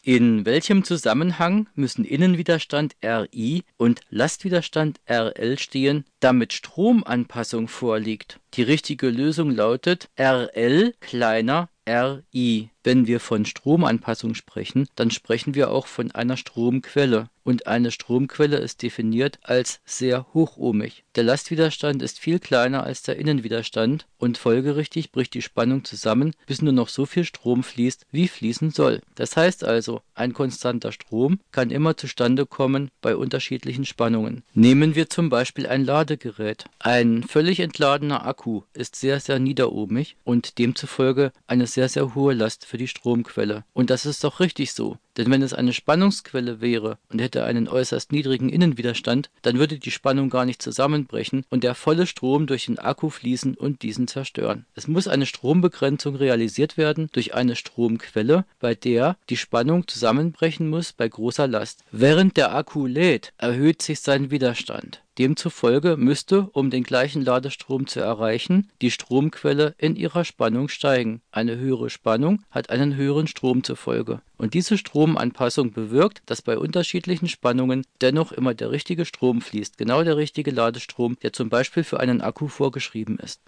In welchem Zusammenhang müssen Innenwiderstand Ri und Lastwiderstand Rl stehen, damit Stromanpassung vorliegt? Die richtige Lösung lautet Rl kleiner Ri. Wenn wir von Stromanpassung sprechen, dann sprechen wir auch von einer Stromquelle. Und eine Stromquelle ist definiert als sehr hochohmig. Der Lastwiderstand ist viel kleiner als der Innenwiderstand und folgerichtig bricht die Spannung zusammen, bis nur noch so viel Strom fließt, wie fließen soll. Das heißt also, ein konstanter Strom kann immer zustande kommen bei unterschiedlichen Spannungen. Nehmen wir zum Beispiel ein Ladegerät. Ein völlig entladener Akku ist sehr, sehr niederohmig und demzufolge eine sehr, sehr hohe Last für die Stromquelle. Und das ist doch richtig so. Denn wenn es eine Spannungsquelle wäre und hätte einen äußerst niedrigen Innenwiderstand, dann würde die Spannung gar nicht zusammenbrechen und der volle Strom durch den Akku fließen und diesen zerstören. Es muss eine Strombegrenzung realisiert werden durch eine Stromquelle, bei der die Spannung zusammenbrechen muss bei großer Last. Während der Akku lädt, erhöht sich sein Widerstand. Demzufolge müsste, um den gleichen Ladestrom zu erreichen, die Stromquelle in ihrer Spannung steigen. Eine höhere Spannung hat einen höheren Strom zur Folge. Und diese Stromanpassung bewirkt, dass bei unterschiedlichen Spannungen dennoch immer der richtige Strom fließt. Genau der richtige Ladestrom, der zum Beispiel für einen Akku vorgeschrieben ist.